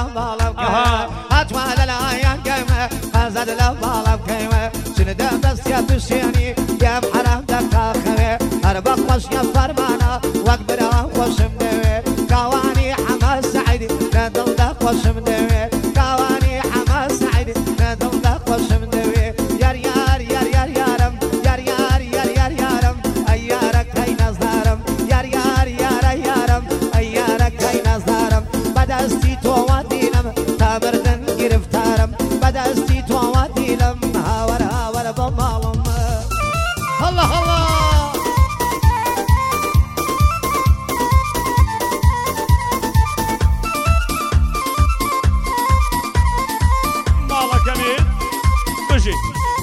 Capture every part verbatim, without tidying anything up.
باڵم هاتوانە لایەن گەیمە ئازاد لە باڵم کەیمە چنە دەستیا تووشێنی یەم حەرام دەقاخەوێ هەر بە خۆشیە فەرمانە وەک برام خۆشم دەوێ کاوانی حەما سەعیدی لە دڵدا خۆشم دەوێ کاوانی حەما سەعیدی لە دڵدا خۆشم دەوێ یار یار یار یار یارم یار یار یار یار یارم ئەی یارەکەی نەزدارم یار یار یارە یارم ئەی یارەکەی نەزدارم بەدەستی تۆوە دینم تا بردن گرفتارم بەدەستی تۆوە دینم هاوەرە هاوەرە بە ماڵم هەڵە هەڵە ماڵەکەمێت بژێت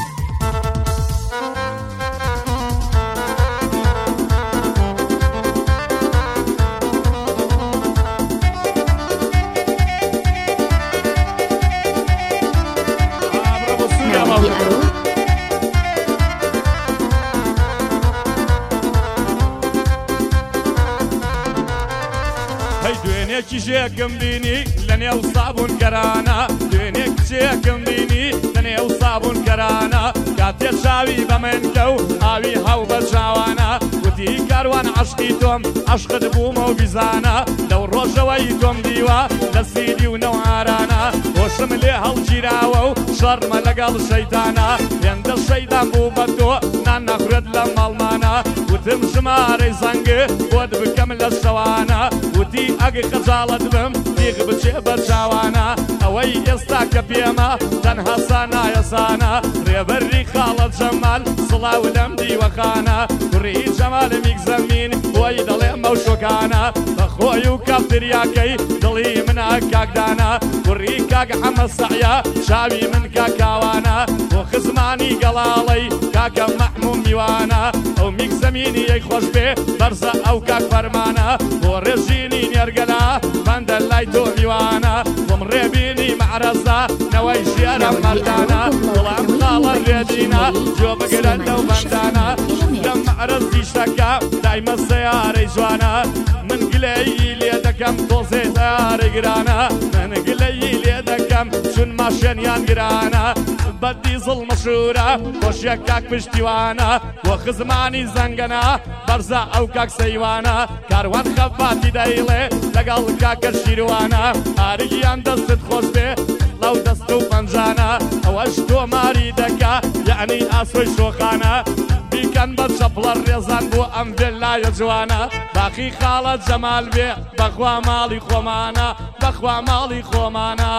کیژێکم بینی لە نێو سابوون کەرانە دوێنێک کچێکم بینی لە نێو سابوون کەرانە کاتێ چاوی بە من کەو ئاوی هەو بە چاوانە وتی کاروان عەشقی تۆم عەشقت بوومە و بیزانە لەو ڕۆژەوەی تۆم دیوە لە سیری و نەوارانە هۆشم لێ هەڵگیراوە و شەڕمە لەگەڵ شەیتانە هێندە شەیدان بوو بە تۆ نان نەخورێت لە ماڵمانە وتم ژمارەی زەنگە بۆت بکەم لە شەوانە وتی ئەگەی خەجاڵت بم تیغ بچێ بە چاوانە ئەوەی ئێستا کە پێمە تەنها سانایەسانە ڕێبەری خاڵەت جەمال سڵاو لەم دیوەخانە کوڕی جەمال میگزەمین بۆی دەڵێ مەوشۆکانە بەخۆی و کافتریاکەی دڵی منە کاکدانە کوڕی کاک حەمە سەعیا چاوی من کاکاوانە بۆ خزمانی گەڵاڵەی کاکە مەحموم میوانە ئەو میگزەمینی یەی خۆش بێ بەرزە ئەو کاک فەرمانە بۆ ڕێژینی نێرگەلا بەندە لای تۆ میوانە بۆم ڕێبینی مەعرەزە نەوەی ژێرە مەردانە وەڵام خاڵە ڕێدینە جۆ بگرن لەو بەندانە لەم مەعرەز دیشتەکە دایمە سەیارەی جوانە من گلەیی لێ دەکەم تۆزێ سەیارەی گرانە من گلەیی لێ دەکەم چون ماشێنیان گرانە بە دیزڵ مەشهورە خۆشیە کاک پشتیوانە بۆ خزمانی زەنگەنە بەرزە ئەو کاک سەیوانە کاروان خەفاتی دەیڵێ لەگەڵ کاکە شیروانە ئارگیان دەستت خۆش بێ لەو دەست و پەنجانە ئەوەش تۆماری دەکا یعنی ئاسۆی شۆخانە بیکەن بە چەپڵە ڕێزان بۆ ئەم ڤێلایە جوانە باقی خاڵە جەمال بێ بەخوا ماڵی خۆمانە بەخوا ماڵی خۆمانە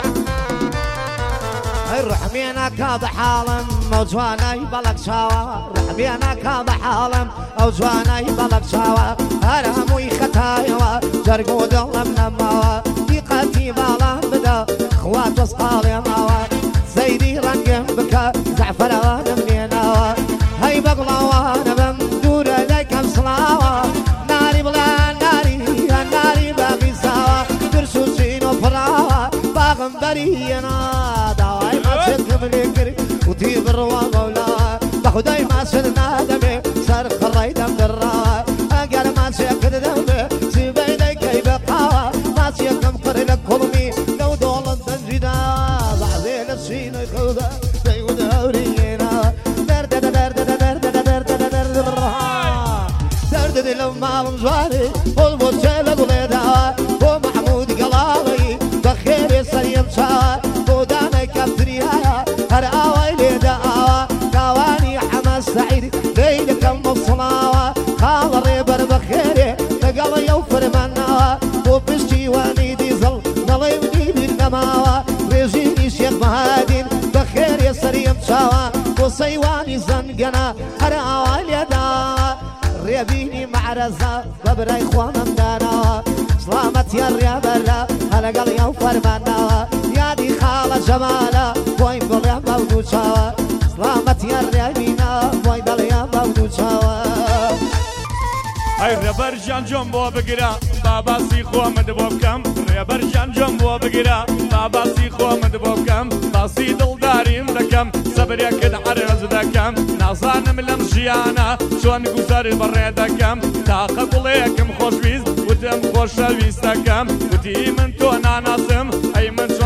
ڕحمێنە کا بە حاڵم ئەو جوانای بەڵک چاوە ڕحمێنە کا بە حاڵم ئەو جوانای بەڵک چاوە هەر هەمووی خەتایەوە جەرگ و دڵم نەماوە دیقەتی باڵام بدە خوا تۆسقاڵێ ماوە زەیدی ڕەنگم بکە زەعفەرەوانم لێناوە هەی بەگڵاوانە بم دوورە دایکەم سڵاوە ناری بڵێ ناری ناری باقی ساوە ترس و چین و پڕاوە باغم بەریەنا داوای ماچێتکە بلێ کرد وتی بڕوا مەولاوە بە خودای ماچێت نادەبێ سەر خڕای دەم دڕاوە ئەگەر ماچێکت دەبێ سیبەی دەیکەی بە قاوە ماچێکم قڕ لە کوڵمی لەو دۆڵت دەنجیدا بەعزێ لە چینەی خەودا دەیود هەورێناوە دەردەدە دەردەدە دەردەدە دەردەدە دەردڕا دەردەدە لەو ماڵم جوانێ بۆڵ بۆ چێ لە گوڵێداوە بۆ مەحموود گەڵاڵی بەخێرێ سەریم چاوە بۆ دانای کافتریایە هەر ئاوای لێدە ئاوە کاوانی حەمە سەعید دەی دەکەم مەسڵاوە خاڵە ڕێبەر بەخێرێ لەگەڵە یەو فەرماناوە بۆ پشتیوانی دیزڵ نەڵێ منی بیر نەماوە ڕێژینی شێخ مەهادین بەخێرێ سەریم چاوە بۆ سەیوانی زەنگەنە هەر ئاوای لێداوە ڕێبینی مەعرەزە بە برای خۆمم داناوە سڵامەتیە ڕێبەرە هەلەگەڵ یەو فەرماناوە یادی خاڵە جەمالە بۆی بڵێ بەو چاوە سڵامەتیە ڕێبینە بۆی دڵێ بەو چاوە ئەی ڕێبەرجان جۆم بۆ بگرە باباسی خۆمت بۆ بکەم ڕێبەرجان جۆم بۆ بگرە باباسی خۆمت بۆ بکەم باسی دڵداریم دەکەم سەبرێکت عەرز دەکەم نازانم لەم ژیانە چۆن گوزەر بەڕێ دەکەم تاقە گوڵەیەکم خۆشویست وتم خۆشەویستەکەم وتی من تۆ ناناسم ئەی من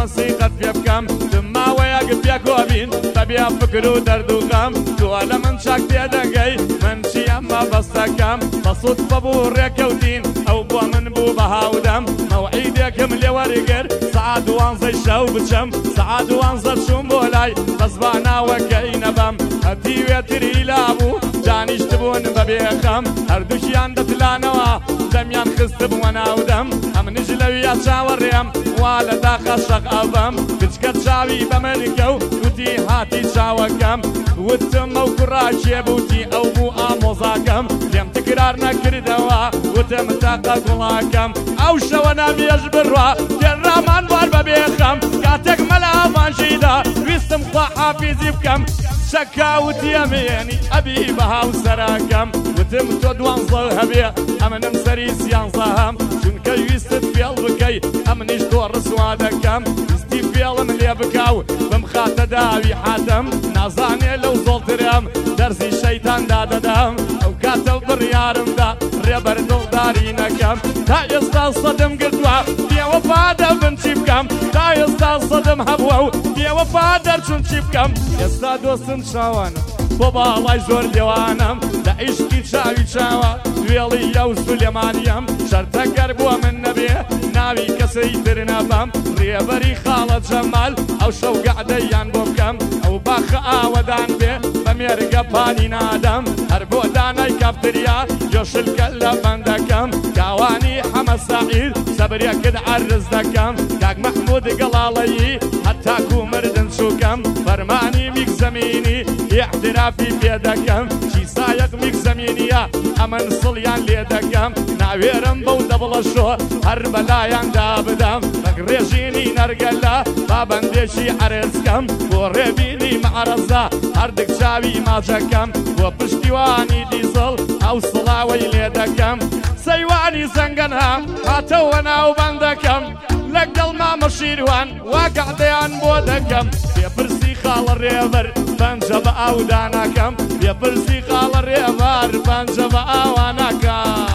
نصيحة في بكم ثم وياك بيكوبين طبيعة فكر ودرد وغم توالا من شاك تيدقي من شي أما بستكم بصدفة بوريك ودين أو بو من بو بهاودم موعيدك ملي ورقر سعاد وانزي شو بشم سعاد وانزي شم بولاي بصبعنا وكاين بم هدي ويتري لابو جانيش تبون ببيخم هردوش ياندت لانوا دميان خست بوانا ودم هم نجلوي يا شاوريم ولا داخل شق أبم كتشكت شاوي بملكو وتي هاتي شاوكم وتم وكراشي بوتي أو بو آموزاكم لم تكرارنا كردوا وتم تاقا قلاكم أو شوانا بيجبروا جرامان بار ببيخم كاتك ملا مانشيدا ويستم خوا حافظي بكم شكاوت يميني أبي بها وسراكم وتم تدوان ظهبي أمن مسريس ينصهم شنك يستد في البكي أمن يشتور سوادكم يستي في الملي بكاو بمخات داوي حاتم نازاني لو زلت ريم درسي الشيطان داددم أو كاتب بريارم دا ريبر دولدارينكم تا يستا صدم قدوا دي وفادة بنشيبكم تا يستا صدم هبوو دي وفادة شنشيبكم يستا دوستن شاوان بابا الله زور ديوانم دا عشقي شاوي شاوا دويلي يو سليمانيم شرطة قربوا من نبي ناوي كسيتر نبم ريبري خالد جمال او شو قعديان بوكم او باخ آودان بي بميرقى باني نادم هربو داناي كافتريا جوش الكلا بندكم كاواني حمد سعيد سبريا كد عرز دكم كاك محمود قلالي حتى كو مردن شوكم فرماني ميك زميني احترافي بيدكم شي سايق ميك زمينيا امن صليان ليدكم ناويرم بو دبل شو هر بلايان دابدم بقريجيني نرقلا بابندشي عرزكم وربيني معرزة هردك شاوي ماجكم وبشتواني ديزل او صلاوي ليدكم سيواني زنقنها هاتونا وبندكم لقل ما مشيروان وقعديان بودكم يا برسي خال الريفر بنجب اودانكم يا برسي خال الريفر بنجب اوانكم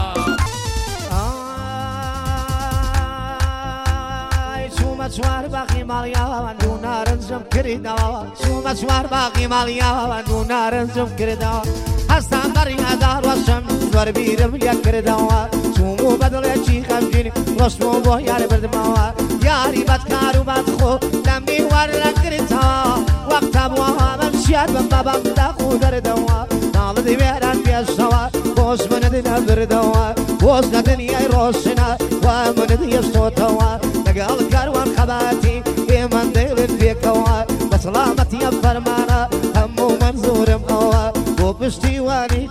سوار باقي ماليا دونا رنجم كريدا سوما سوار باقي ماليا دونا رنجم كريدا هستان بريا دار وشم زور بيرم ليا كريدا سومو بدل شي خمجيني رسمو بو يار بردما ياري بدكارو بدخو دمي ورا كريدا وقت ابوها ممشيات بابا بدخو دردوا نال دي بيران بيسوا بوس من دي نبردوا بوس ندني اي روشنا ومن دي يستوتوا نقال كاروان خباتي إيمان ديل فيكوا بسلامتي فرمانا همو منزور مقوا وبشتي واني